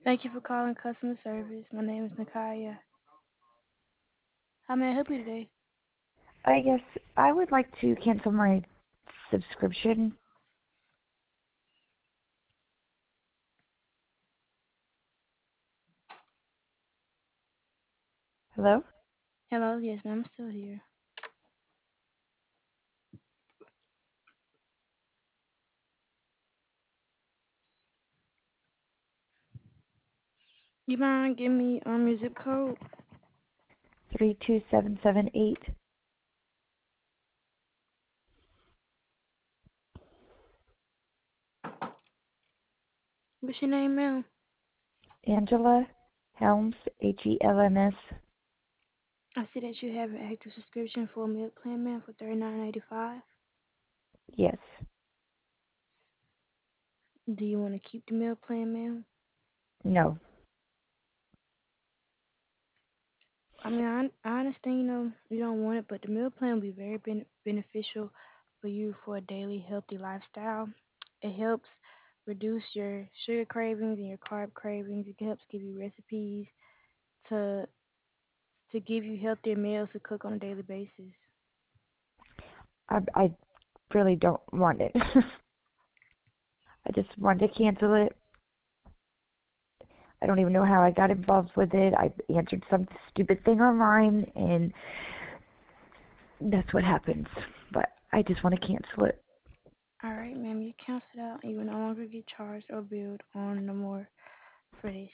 Thank you for calling customer service. My name is Nakaya. How may I help you today? I guess I would like to cancel my subscription. Hello? Hello, yes, ma'am, I'm still here. You mind giving me your zip code? 32778. What's your name, ma'am? Angela Helms, Helms. I see that you have an active subscription for a milk plan, ma'am, for $39.85. Yes. Do you want to keep the milk plan, ma'am? No. I mean, I understand, you don't want it, but the meal plan will be very beneficial for you for a daily healthy lifestyle. It helps reduce your sugar cravings and your carb cravings. It helps give you recipes to give you healthier meals to cook on a daily basis. I really don't want it. I just wanted to cancel it. I don't even know how I got involved with it. I answered some stupid thing online, and that's what happens. But I just want to cancel it. All right, ma'am, you cancel out and you will no longer get charged or billed on no more for this.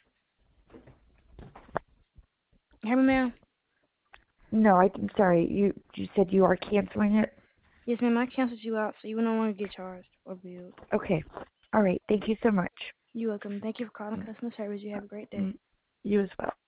Hear me, ma'am? No, I'm sorry. You said you are canceling it? Yes, ma'am, I canceled you out so you will no longer get charged or billed. Okay. All right. Thank you so much. You're welcome. Thank you for calling Mm, customer service. You have a great day. mm, You as well.